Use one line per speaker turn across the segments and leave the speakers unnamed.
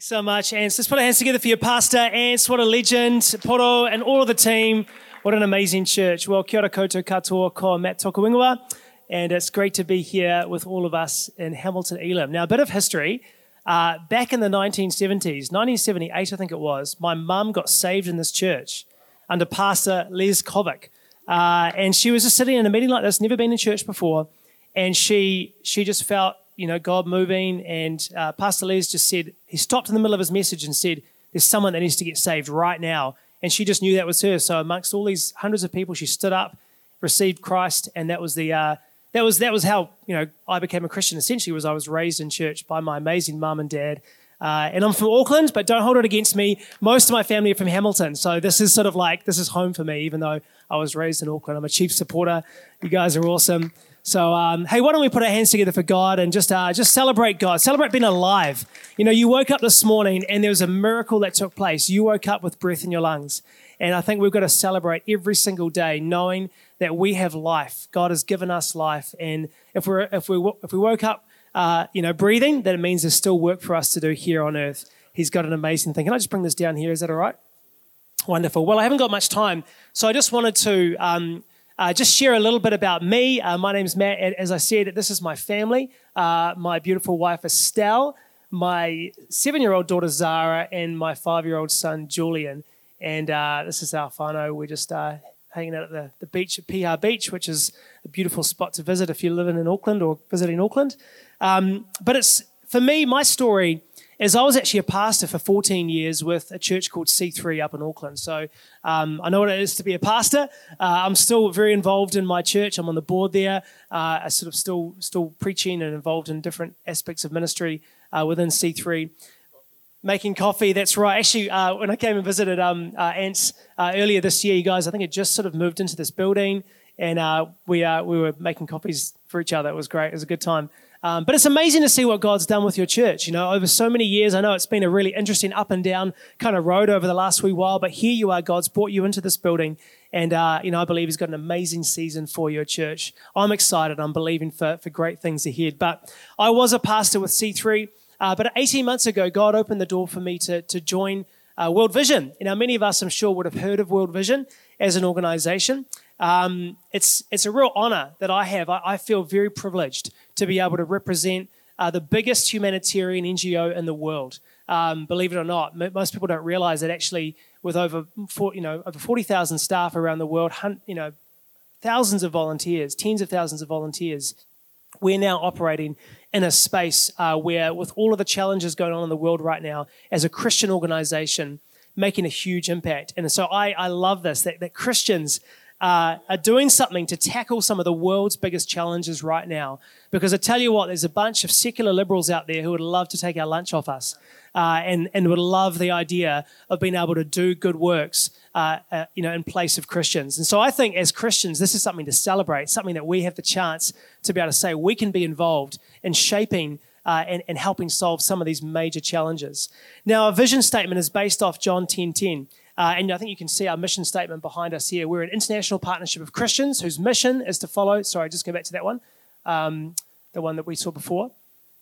Thanks so much, Ants. Let's put our hands together for your pastor, Ants. What a legend. Poro and all of the team. What an amazing church. Well, kia ora koutou katoa ko Matt Tokawingawa. And it's great to be here with all of us in Hamilton Elam. Now, a bit of history. Back in the 1970s, 1978 I think it was, my mum got saved in this church under Pastor Les Kovic. And she was just sitting in a meeting like this, never been in church before. And she just felt, God moving, and Pastor Les just said, he stopped in the middle of his message and said, there's someone that needs to get saved right now. And she just knew that was her. So amongst all these hundreds of people, she stood up, received Christ, and that was how I became a Christian. Essentially, I was raised in church by my amazing mum and dad. And I'm from Auckland, but don't hold it against me. Most of my family are from Hamilton, so this is this is home for me, even though I was raised in Auckland. I'm a chief supporter. You guys are awesome. So, hey, why don't we put our hands together for God and just celebrate God. Celebrate being alive. You woke up this morning and there was a miracle that took place. You woke up with breath in your lungs. And I think we've got to celebrate every single day knowing that we have life. God has given us life. And if we woke up, breathing, then it means there's still work for us to do here on earth. He's got an amazing thing. Can I just bring this down here? Is that all right? Wonderful. Well, I haven't got much time, so I just wanted to just share a little bit about me. My name's Matt. As I said, this is my family. My beautiful wife, Estelle, my 7-year-old daughter, Zara, and my 5-year-old son, Julian. And this is our whānau. We're just hanging out at the beach at Piha Beach, which is a beautiful spot to visit if you're living in Auckland or visiting Auckland. But it's, for me, my story is I was actually a pastor for 14 years with a church called C3 up in Auckland. So I know what it is to be a pastor. I'm still very involved in my church. I'm on the board there. I sort of still preaching and involved in different aspects of ministry within C3. Making coffee, that's right. Actually, when I came and visited Ants earlier this year, you guys, I think it just sort of moved into this building, and we were making coffees for each other. It was great. It was a good time. But it's amazing to see what God's done with your church. Over so many years, I know it's been a really interesting up and down kind of road over the last wee while, but here you are, God's brought you into this building, and I believe He's got an amazing season for your church. I'm excited. I'm believing for great things ahead. But I was a pastor with C3. But 18 months ago, God opened the door for me to join World Vision. Many of us, I'm sure, would have heard of World Vision as an organization. It's a real honor that I have. I feel very privileged to be able to represent the biggest humanitarian NGO in the world. Believe it or not, most people don't realize that actually with over 40,000 staff around the world, thousands of volunteers, tens of thousands of volunteers, we're now operating in a space where, with all of the challenges going on in the world right now, as a Christian organization, making a huge impact. And so I love this, that Christians are doing something to tackle some of the world's biggest challenges right now. Because I tell you what, there's a bunch of secular liberals out there who would love to take our lunch off us and would love the idea of being able to do good works in place of Christians. And so I think as Christians, this is something to celebrate, something that we have the chance to be able to say we can be involved in shaping and helping solve some of these major challenges. Now, our vision statement is based off John 10:10. And I think you can see our mission statement behind us here. We're an international partnership of Christians whose mission is to follow. Sorry, just go back to that one. The one that we saw before.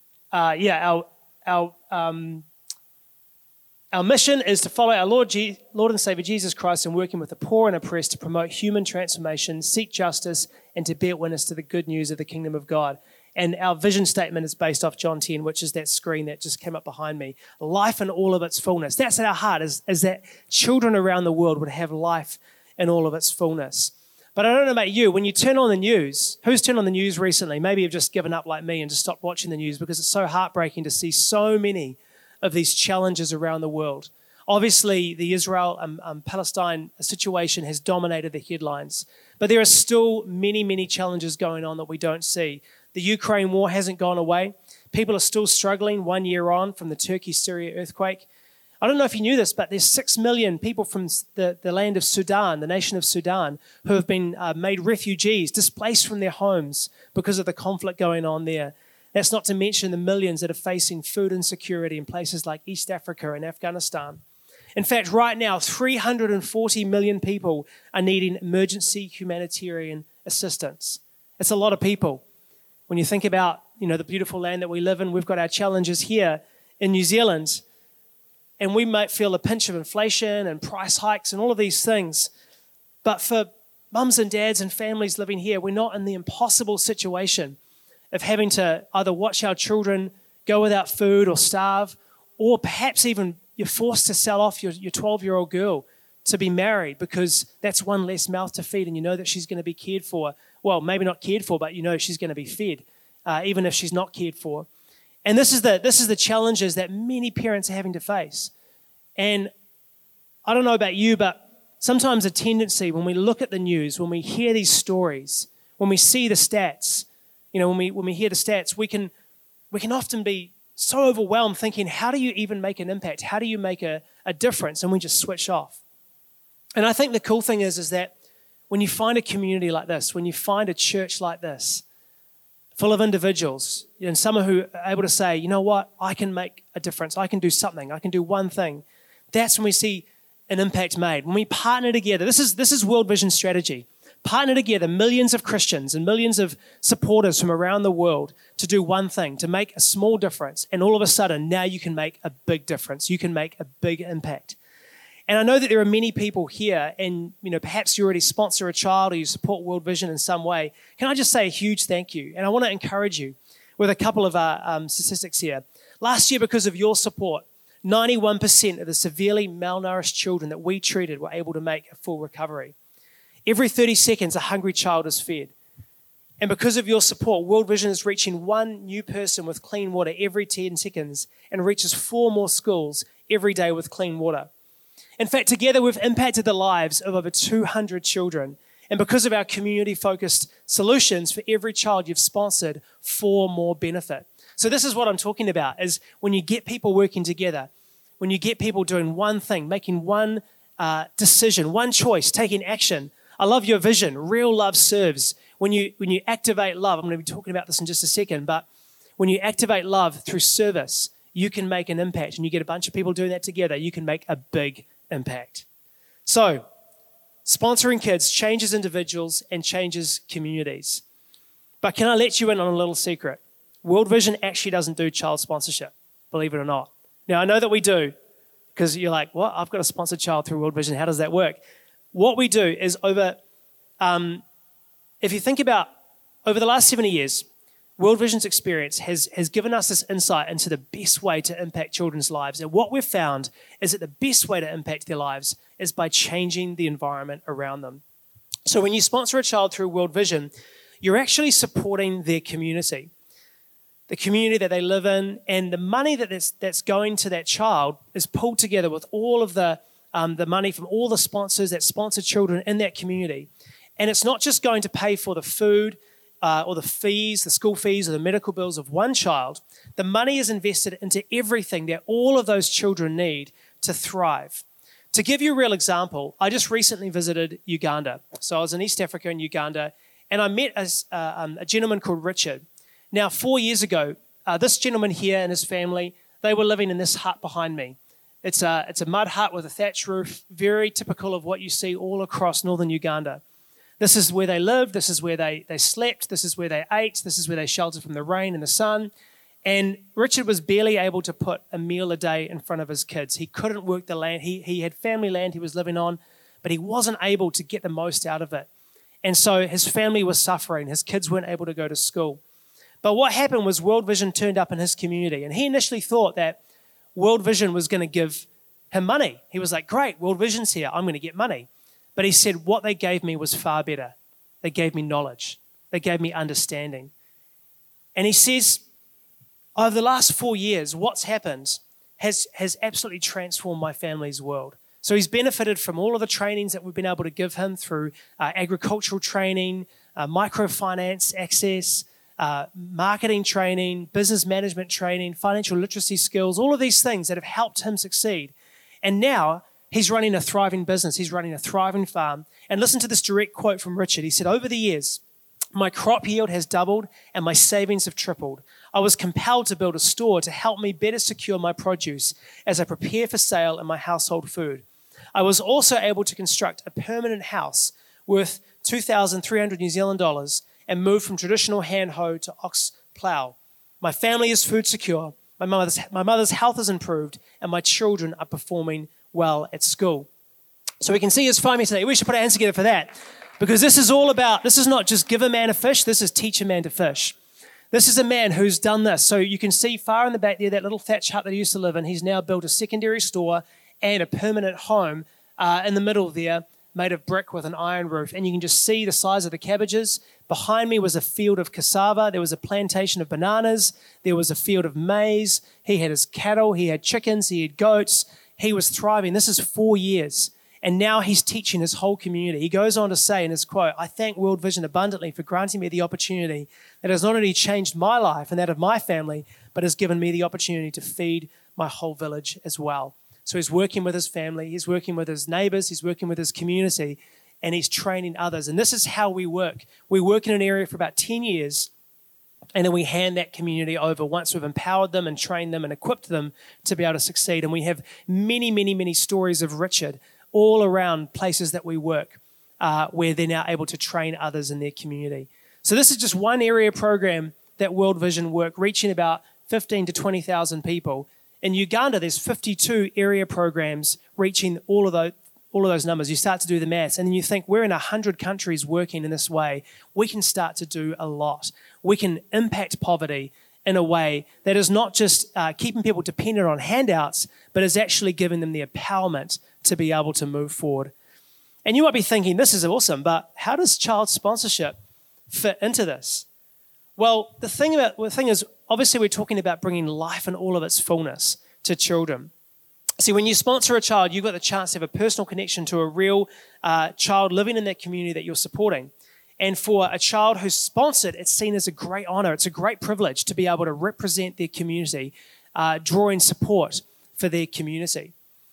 Our mission is to follow our Lord and Savior Jesus Christ in working with the poor and oppressed to promote human transformation, seek justice, and to bear witness to the good news of the kingdom of God. And our vision statement is based off John 10, which is that screen that just came up behind me. Life in all of its fullness. That's at our heart, is that children around the world would have life in all of its fullness. But I don't know about you, when you turn on the news, who's turned on the news recently? Maybe you've just given up like me and just stopped watching the news because it's so heartbreaking to see so many of these challenges around the world. Obviously, the Israel and Palestine situation has dominated the headlines, but there are still many, many challenges going on that we don't see. The Ukraine war hasn't gone away. People are still struggling 1 year on from the Turkey-Syria earthquake. I don't know if you knew this, but there's 6 million people from the land of Sudan, the nation of Sudan, who have been made refugees, displaced from their homes because of the conflict going on there. That's not to mention the millions that are facing food insecurity in places like East Africa and Afghanistan. In fact, right now, 340 million people are needing emergency humanitarian assistance. It's a lot of people. When you think about, the beautiful land that we live in, we've got our challenges here in New Zealand. and we might feel a pinch of inflation and price hikes and all of these things. But for mums and dads and families living here, we're not in the impossible situation of having to either watch our children go without food or starve, or perhaps even you're forced to sell off your 12-year-old girl to be married because that's one less mouth to feed and you know that she's going to be cared for. Well, maybe not cared for, but you know she's going to be fed, even if she's not cared for. And this is the challenges that many parents are having to face. And I don't know about you, but sometimes a tendency when we look at the news, when we hear these stories, when we see the stats, when we hear the stats, we can often be so overwhelmed thinking, how do you even make an impact? How do you make a difference? And we just switch off. And I think the cool thing is that when you find a community like this, when you find a church like this, full of individuals, and some who are able to say, you know what, I can make a difference. I can do something. I can do one thing. That's when we see an impact made. When we partner together, this is World Vision strategy. Partner together millions of Christians and millions of supporters from around the world to do one thing, to make a small difference. And all of a sudden, now you can make a big difference. You can make a big impact. And I know that there are many people here, and perhaps you already sponsor a child or you support World Vision in some way. Can I just say a huge thank you? And I want to encourage you with a couple of statistics here. Last year, because of your support, 91% of the severely malnourished children that we treated were able to make a full recovery. Every 30 seconds, a hungry child is fed. And because of your support, World Vision is reaching one new person with clean water every 10 seconds and reaches 4 more schools every day with clean water. In fact, together we've impacted the lives of over 200 children. And because of our community-focused solutions, for every child you've sponsored, 4 more benefit. So this is what I'm talking about, is when you get people working together, when you get people doing one thing, making one decision, one choice, taking action. I love your vision. Real love serves. When you activate love, I'm going to be talking about this in just a second, but when you activate love through service, you can make an impact. And you get a bunch of people doing that together, you can make a big impact. So, sponsoring kids changes individuals and changes communities. But can I let you in on a little secret? World Vision actually doesn't do child sponsorship, believe it or not. Now, I know that we do, because you're like, what? I've got a sponsored child through World Vision. How does that work? What we do is if you think about over the last 70 years, World Vision's experience has given us this insight into the best way to impact children's lives. And what we've found is that the best way to impact their lives is by changing the environment around them. So when you sponsor a child through World Vision, you're actually supporting their community, the community that they live in, and the money that's going to that child is pulled together with all of the money from all the sponsors that sponsor children in that community. And it's not just going to pay for the food, or the fees, the school fees, or the medical bills of one child. The money is invested into everything that all of those children need to thrive. To give you a real example, I just recently visited Uganda. So I was in East Africa in Uganda, and I met a gentleman called Richard. Now, 4 years ago, this gentleman here and his family, they were living in this hut behind me. It's a mud hut with a thatch roof, very typical of what you see all across northern Uganda. This is where they lived, this is where they slept, this is where they ate, this is where they sheltered from the rain and the sun. And Richard was barely able to put a meal a day in front of his kids. He couldn't work the land. He had family land he was living on, but he wasn't able to get the most out of it. And so his family was suffering. His kids weren't able to go to school. But what happened was World Vision turned up in his community, and he initially thought that World Vision was going to give him money. He was like, great, World Vision's here, I'm going to get money. But he said, what they gave me was far better. They gave me knowledge. They gave me understanding. And he says, over the last 4 years, what's happened has absolutely transformed my family's world. So he's benefited from all of the trainings that we've been able to give him through agricultural training, microfinance access, marketing training, business management training, financial literacy skills, all of these things that have helped him succeed. And now he's running a thriving business. He's running a thriving farm. And listen to this direct quote from Richard. He said, over the years, my crop yield has doubled and my savings have tripled. I was compelled to build a store to help me better secure my produce as I prepare for sale in my household food. I was also able to construct a permanent house worth 2,300 New Zealand dollars and move from traditional hand hoe to ox plow. My family is food secure. My mother's health has improved, and my children are performing well at school. So we can see his family today. We should put our hands together for that, because this is not just give a man a fish, this is teach a man to fish. This is a man who's done this. So you can see far in the back there, that little thatch hut that he used to live in. He's now built a secondary store and a permanent home in the middle there, made of brick with an iron roof. And you can just see the size of the cabbages. Behind me was a field of cassava. There was a plantation of bananas. There was a field of maize. He had his cattle. He had chickens. He had goats. He was thriving. This is 4 years. And now he's teaching his whole community. He goes on to say in his quote, "I thank World Vision abundantly for granting me the opportunity that has not only changed my life and that of my family, but has given me the opportunity to feed my whole village as well." So he's working with his family, he's working with his neighbors, he's working with his community, and he's training others. And this is how we work. We work in an area for about 10 years, and then we hand that community over once we've empowered them and trained them and equipped them to be able to succeed. And we have many, many, many stories of Richard all around places that we work, where they're now able to train others in their community. So this is just one area program that World Vision work, reaching about 15 to 20,000 people. In Uganda, there's 52 area programs reaching all of those numbers. You start to do the maths, and then you think, we're in 100 countries working in this way. We can start to do a lot. We can impact poverty in a way that is not just keeping people dependent on handouts, but is actually giving them the empowerment to be able to move forward. And you might be thinking, this is awesome, but how does child sponsorship fit into this? Well, the thing is, obviously we're talking about bringing life in all of its fullness to children. See, when you sponsor a child, you've got the chance to have a personal connection to a real child living in that community that you're supporting. And for a child who's sponsored, it's seen as a great honor. It's a great privilege to be able to represent their community, drawing support for their community.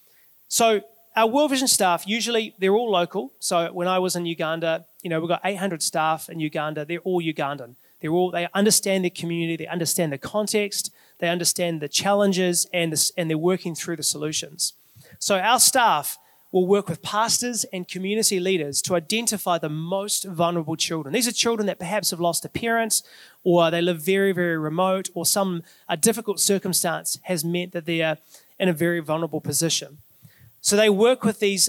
So our World Vision staff, usually they're all local. So when I was in Uganda, we've got 800 staff in Uganda. They're all Ugandan. They understand their community. They understand the context. They understand the challenges, and they're working through the solutions. So our staff will work with pastors and community leaders to identify the most vulnerable children. These are children that perhaps have lost a parent, or they live very, very remote, or some difficult circumstance has meant that they are in a very vulnerable position. So they work with these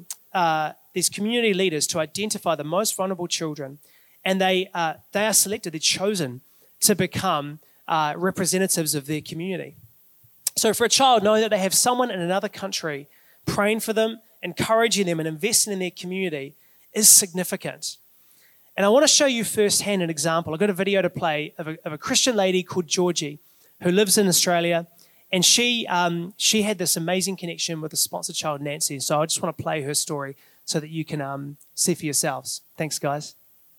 community leaders to identify the most vulnerable children, and they are selected, they're chosen to become representatives of their community. So for a child, knowing that they have someone in another country praying for them, encouraging them, and investing in their community is significant. And I want to show you firsthand an example. I've got a video to play of a Christian lady called Georgie who lives in Australia. And she had this amazing connection with a sponsored child, Nancy. So I just want to play her story so that you can see for yourselves. Thanks, guys.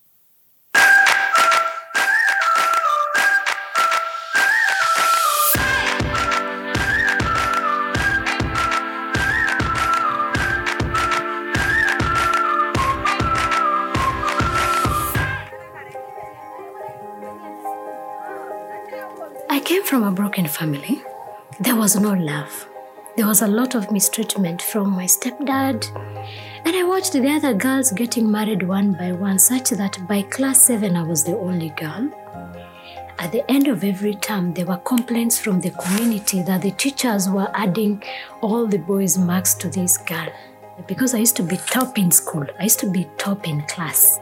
I came from a broken family. There was no love. There was a lot of mistreatment from my stepdad. And I watched the other girls getting married one by one, such that by class 7, I was the only girl. At the end of every term, there were complaints from the community that the teachers were adding all the boys' marks to this girl. Because I used to be top in school. I used to be top in class.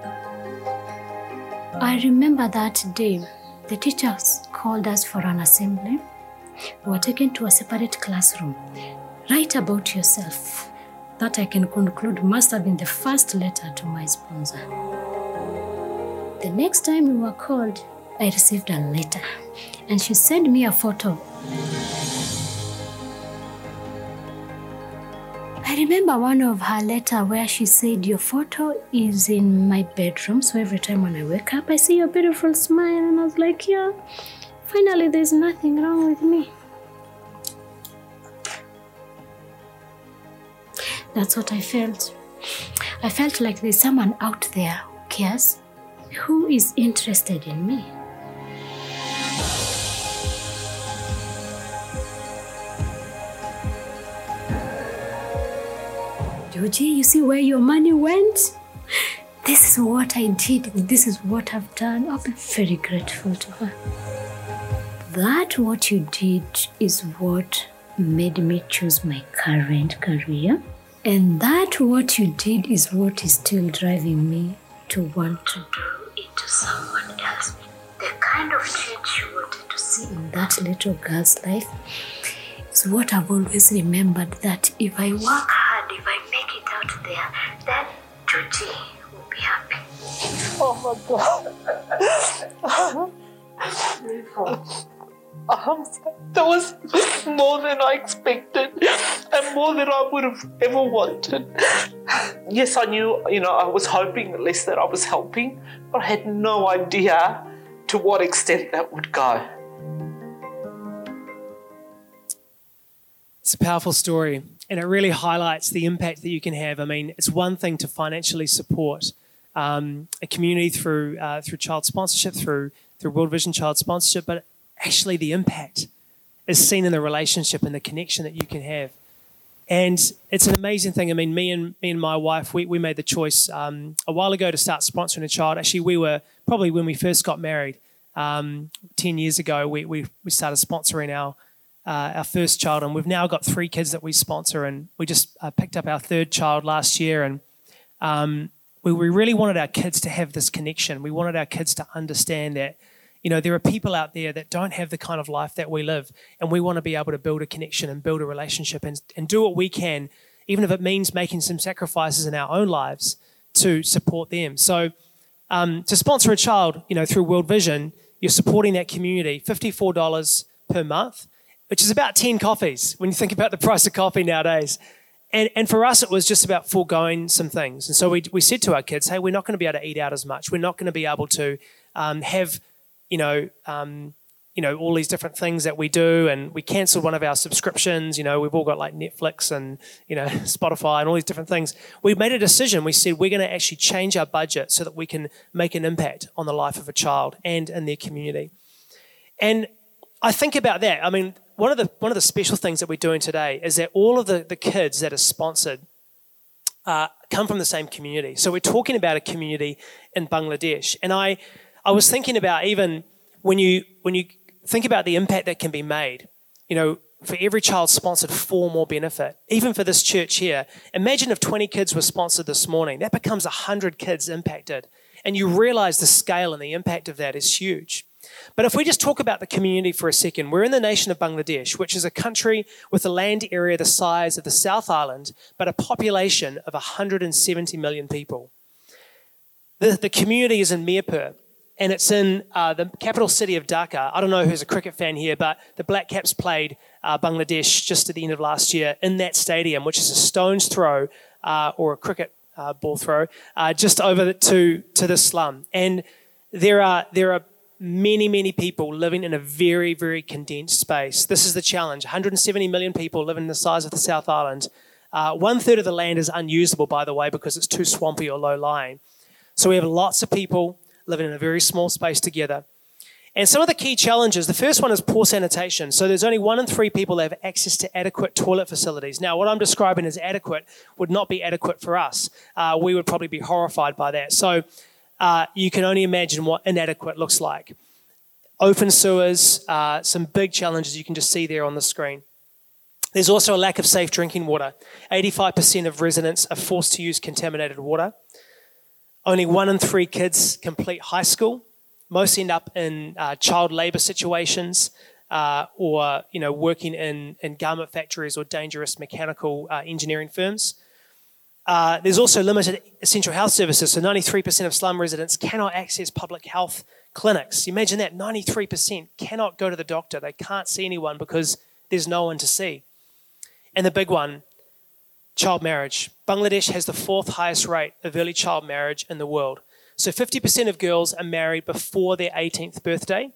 I remember that day, the teachers called us for an assembly. We were taken to a separate classroom. Write about yourself. That I can conclude must have been the first letter to my sponsor. The next time we were called, I received a letter, and she sent me a photo. I remember one of her letter where she said, "Your photo is in my bedroom, so every time when I wake up, I see your beautiful smile." And I was like, yeah, finally there's nothing wrong with me. That's what I felt. I felt like there's someone out there who cares, who is interested in me. Georgie, you see where your money went? This is what I did. This is what I've done. I'll be very grateful to her. that what you did is what made me choose my current career. And that what you did is what is still driving me to want to do it to someone else. The kind of change you wanted to see in that little girl's life is what I've always remembered, that if I work hard, if I make it out there, then Georgie will be happy.
Oh my God. That was more than I expected and more than I would have ever wanted. Yes, I knew, I was hoping at least that I was helping, but I had no idea to what extent that would go.
It's a powerful story, and it really highlights the impact that you can have. I mean, it's one thing to financially support a community through child sponsorship, through World Vision Child Sponsorship, but actually the impact is seen in the relationship and the connection that you can have. And it's an amazing thing. I mean, me and my wife, we made the choice a while ago to start sponsoring a child. Actually, we were probably when we first got married 10 years ago, we started sponsoring our first child, and we've now got 3 kids that we sponsor, and we just picked up our 3rd child last year, and we really wanted our kids to have this connection. We wanted our kids to understand that there are people out there that don't have the kind of life that we live, and we want to be able to build a connection and build a relationship and do what we can, even if it means making some sacrifices in our own lives to support them. So to sponsor a child, through World Vision, you're supporting that community, $54 per month, which is about 10 coffees when you think about the price of coffee nowadays. And for us, it was just about foregoing some things. And so we said to our kids, hey, we're not going to be able to eat out as much. We're not going to be able to have all these different things that we do, and we cancelled one of our subscriptions. We've all got like Netflix and, Spotify and all these different things. We made a decision. We said we're going to actually change our budget so that we can make an impact on the life of a child and in their community. And I think about that. I mean, one of the special things that we're doing today is that all of the kids that are sponsored come from the same community. So we're talking about a community in Bangladesh. And I was thinking about, even when you think about the impact that can be made, for every child sponsored, 4 more benefit. Even for this church here, imagine if 20 kids were sponsored this morning. That becomes 100 kids impacted. And you realize the scale and the impact of that is huge. But if we just talk about the community for a second, we're in the nation of Bangladesh, which is a country with a land area the size of the South Island, but a population of 170 million people. The community is in Mirpur, and it's in the capital city of Dhaka. I don't know who's a cricket fan here, but the Black Caps played Bangladesh just at the end of last year in that stadium, which is a stone's throw or a cricket ball throw, just over to the slum. And there are many, many people living in a very, very condensed space. This is the challenge. 170 million people living in the size of the South Island. 1/3 of the land is unusable, by the way, because it's too swampy or low-lying. So we have lots of people living in a very small space together. And some of the key challenges, the first one is poor sanitation. So there's only 1 in 3 people that have access to adequate toilet facilities. Now, what I'm describing as adequate would not be adequate for us. We would probably be horrified by that. So you can only imagine what inadequate looks like. Open sewers, some big challenges you can just see there on the screen. There's also a lack of safe drinking water. 85% of residents are forced to use contaminated water. Only 1 in 3 kids complete high school. Most end up in child labour situations or working in garment factories or dangerous mechanical engineering firms. There's also limited essential health services, so 93% of slum residents cannot access public health clinics. Imagine that, 93% cannot go to the doctor. They can't see anyone because there's no one to see. And the big one, child marriage. Bangladesh has the 4th highest rate of early child marriage in the world. So 50% of girls are married before their 18th birthday.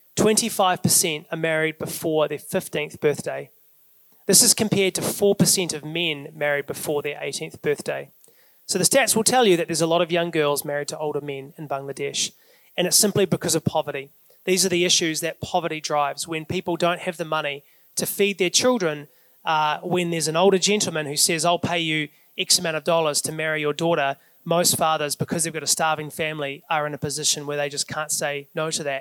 25% are married before their 15th birthday. This is compared to 4% of men married before their 18th birthday. So the stats will tell you that there's a lot of young girls married to older men in Bangladesh, and it's simply because of poverty. These are the issues that poverty drives. When people don't have the money to feed their children, when there's an older gentleman who says, I'll pay you X amount of dollars to marry your daughter, most fathers, because they've got a starving family, are in a position where they just can't say no to that.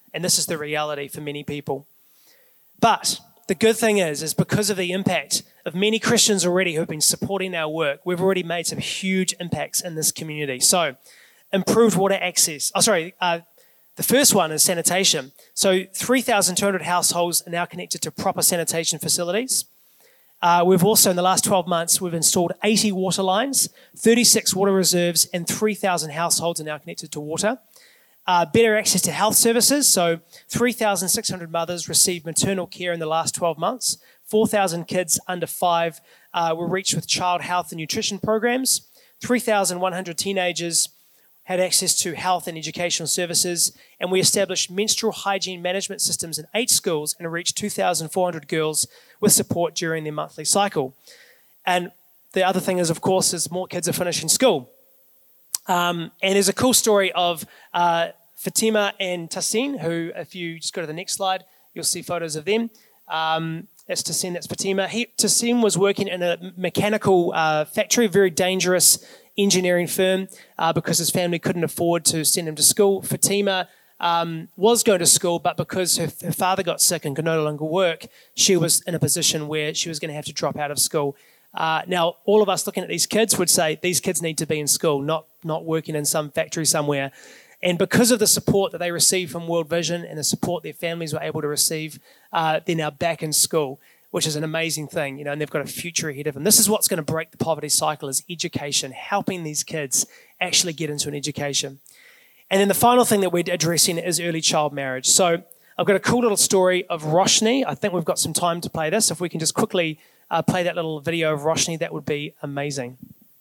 And this is the reality for many people. But the good thing is because of the impact of many Christians already who have been supporting our work, we've already made some huge impacts in this community. So, improved water access. The first one is sanitation. So 3,200 households are now connected to proper sanitation facilities. We've also, in the last 12 months, we've installed 80 water lines, 36 water reserves, and 3,000 households are now connected to water. Better access to health services. So 3,600 mothers received maternal care in the last 12 months. 4,000 kids under 5 were reached with child health and nutrition programs. 3,100 teenagers had access to health and educational services, and we established menstrual hygiene management systems in 8 schools and reached 2,400 girls with support during their monthly cycle. And the other thing is, of course, is more kids are finishing school. And there's a cool story of Fatima and Tassin, who, if you just go to the next slide, you'll see photos of them. That's Tassin, that's Fatima. Tassin was working in a mechanical factory, very dangerous engineering firm, because his family couldn't afford to send him to school. Fatima was going to school, but because her father got sick and could no longer work, she was in a position where she was going to have to drop out of school. Now, all of us looking at these kids would say these kids need to be in school, not working in some factory somewhere. And because of the support that they received from World Vision and the support their families were able to receive, they're now back in school, which is an amazing thing, and they've got a future ahead of them. This is what's going to break the poverty cycle, is education, helping these kids actually get into an education. And then the final thing that we're addressing is early child marriage. So I've got a cool little story of Roshni. I think we've got some time to play this. If we can just quickly play that little video of Roshni, that would be amazing.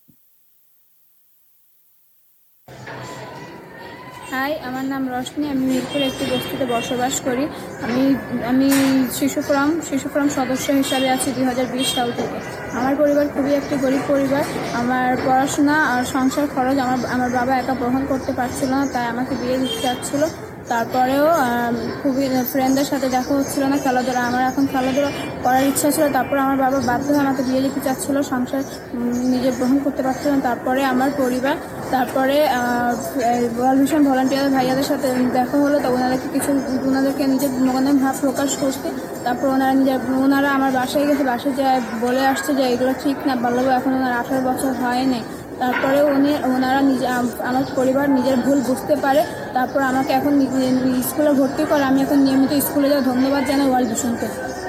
Hi, আমার নাম রশনি। আমি মিরপুর একটি বস্তিতে বসবাস করি। আমি শিশু forum সদস্য হিসাবে আছি 2020 সাল থেকে। আমার পরিবার খুবই একটি গরিব পরিবার। আমার পড়াশোনা আর সংসার খরচ আমার বাবা একা বহন করতে পারছিল না, তাই আমাকে বিয়ে দিতে চাচ্ছিল। তারপরেও খুবই ফ্রেন্ডদের সাথে দেখা হচ্ছিল না, খেলাধুলা আমার এখন খেলাধুলা করার ইচ্ছা ছিল। তারপরে আমার বাবা বাধ্য হয়ে আমাকে বিয়ে দিতে চাচ্ছিল, সংসার নিজে গ্রহণ করতে পারছিল না। তারপরে আমার পরিবার, তারপরে ওয়ার্ল্ড ভিশন ভলান্টিয়ার ভাইয়াদের সাথে দেখা হলো, তো ওনাদেরকে নিজের মনে ভাব প্রকাশ করতে। তারপর ওনারা আমার বাসায় গেছে, বাসায় যায় বলে আসছে যে এগুলো ঠিক না, বাল্যবিবাহ এখন ওনার 18 বছর হয়নি। তারপরে ওনারা আমার পরিবার নিজের ভুল বুঝতে পারে, তারপর আমাকে এখন স্কুলে ভর্তি করে। আমি এখন নিয়মিত স্কুলে যাই। ধন্যবাদ জানাই ওয়ার্ল্ড ভিশনকে।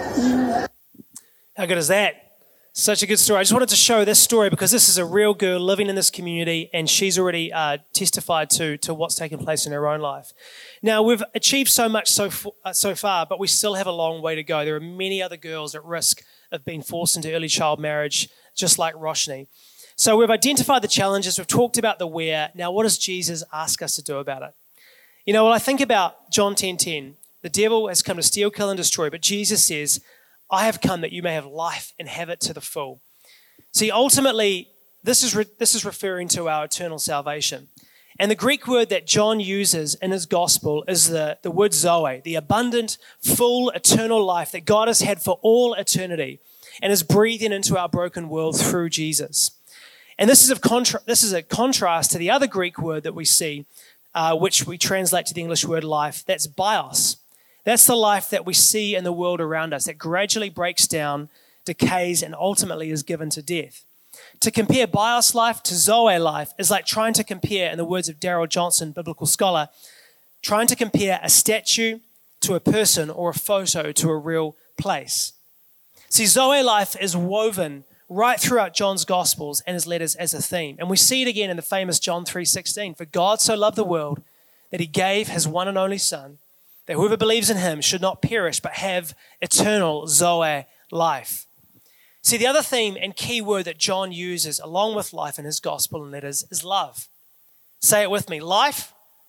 How good is that? Such a good story. I just wanted to show this story because this is a real girl living in this community, and she's already testified to what's taken place in her own life. Now, we've achieved so much so far, but we still have a long way to go. There are many other girls at risk of being forced into early child marriage, just like Roshni. So we've identified the challenges, we've talked about the where. Now, what does Jesus ask us to do about it? Well, I think about John 10:10. The devil has come to steal, kill, and destroy, but Jesus says, I have come that you may have life and have it to the full. See, ultimately, this is referring to our eternal salvation. And the Greek word that John uses in his gospel is the word Zoe, the abundant, full, eternal life that God has had for all eternity and is breathing into our broken world through Jesus. And this is a contrast to the other Greek word that we see, which we translate to the English word life. That's bios. That's the life that we see in the world around us that gradually breaks down, decays, and ultimately is given to death. To compare bios life to Zoe life is like trying to compare, in the words of Darrell Johnson, biblical scholar, trying to compare a statue to a person or a photo to a real place. See, Zoe life is woven right throughout John's Gospels and his letters as a theme. And we see it again in the famous John 3:16. For God so loved the world that he gave his one and only Son, that whoever believes in him should not perish but have eternal Zoe life. See, the other theme and key word that John uses along with life in his Gospel and letters is love. Say it with me. Life,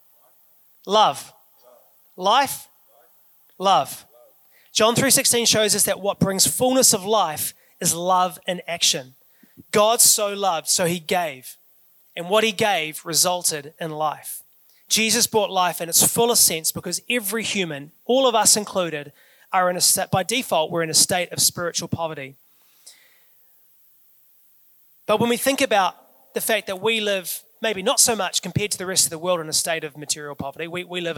love. Life, love. John 3:16 shows us that what brings fullness of life is love in action. God so loved, so he gave. And what he gave resulted in life. Jesus brought life in its fullest sense because every human, all of us included, are in a state, by default, we're in a state of spiritual poverty. But when we think about the fact that we live, maybe not so much compared to the rest of the world, in a state of material poverty, we live in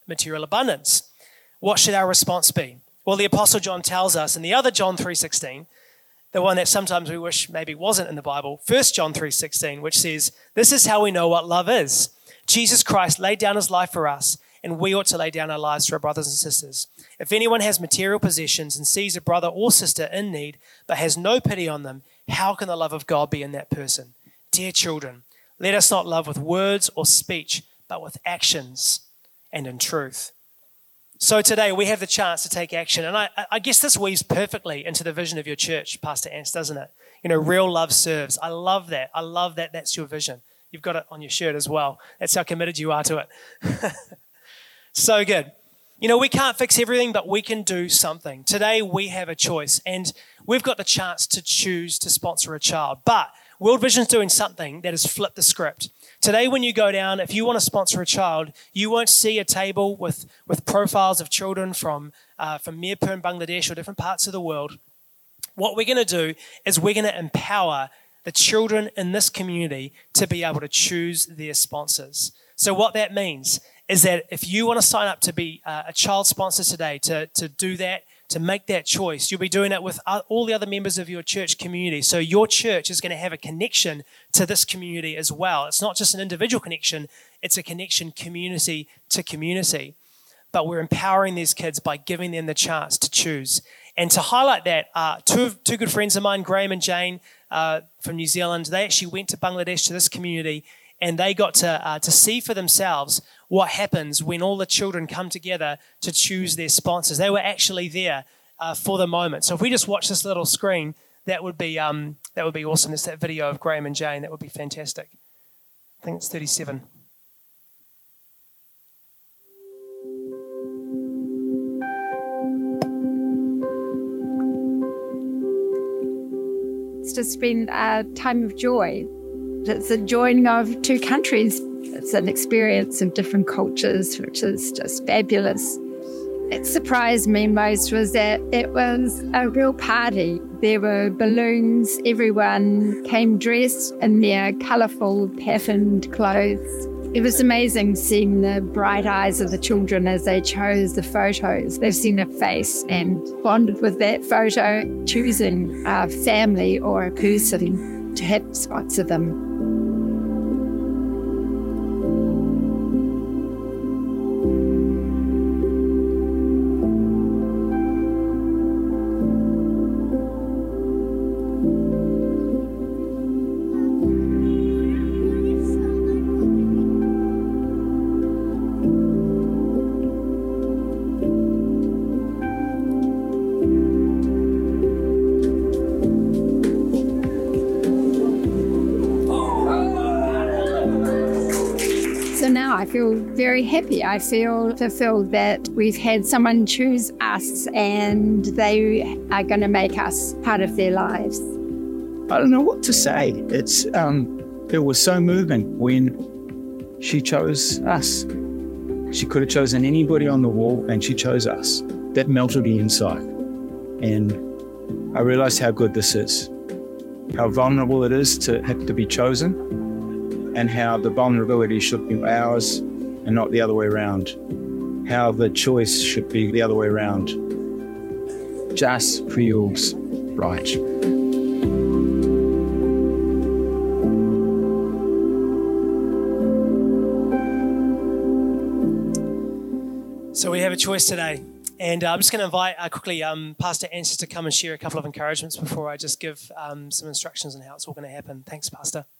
material abundance. What should our response be? Well, the Apostle John tells us in the other John 3:16, the one that sometimes we wish maybe wasn't in the Bible, 1 John 3:16, which says, "This is how we know what love is. Jesus Christ laid down his life for us, and we ought to lay down our lives for our brothers and sisters. If anyone has material possessions and sees a brother or sister in need, but has no pity on them, how can the love of God be in that person? Dear children, let us not love with words or speech, but with actions and in truth." So today we have the chance to take action. And I guess this weaves perfectly into the vision of your church, Pastor Ants, doesn't it? Real love serves. I love that. I love that that's your vision. You've got it on your shirt as well. That's how committed you are to it. So good. We can't fix everything, but we can do something. Today we have a choice, and we've got the chance to choose to sponsor a child. But World Vision's doing something that has flipped the script. Today when you go down, if you want to sponsor a child, you won't see a table with profiles of children from Mirpur in Bangladesh or different parts of the world. What we're going to do is we're going to empower the children in this community to be able to choose their sponsors. So what that means is that if you want to sign up to be a child sponsor today, to do that, to make that choice, you'll be doing it with all the other members of your church community. So your church is going to have a connection to this community as well. It's not just an individual connection, it's a connection community to community. But we're empowering these kids by giving them the chance to choose. And to highlight that, two good friends of mine, Graham and Jane from New Zealand, they actually went to Bangladesh, to this community, and they got to see for themselves what happens when all the children come together to choose their sponsors. They were actually there for the moment. So if we just watch this little screen, that would be awesome. It's that video of Graham and Jane. That would be fantastic. I think it's 37.
It's just been a time of joy. It's a joining of two countries. It's an experience of different cultures, which is just fabulous. What surprised me most was that it was a real party. There were balloons. Everyone came dressed in their colourful, patterned clothes. It was amazing seeing the bright eyes of the children as they chose the photos. They've seen a face and bonded with that photo, choosing a family or a person to have sponsor them. So now I feel very happy. I feel fulfilled that we've had someone choose us and they are going to make us part of their lives.
I don't know what to say. It was so moving when she chose us. She could have chosen anybody on the wall and she chose us. That melted the inside. And I realized how good this is, how vulnerable it is to have to be chosen, and how the vulnerability should be ours and not the other way around. How the choice should be the other way around. Just feels right.
So we have a choice today. And I'm just going to invite quickly Pastor Ants to come and share a couple of encouragements before I just give some instructions on how it's all going to happen. Thanks, Pastor.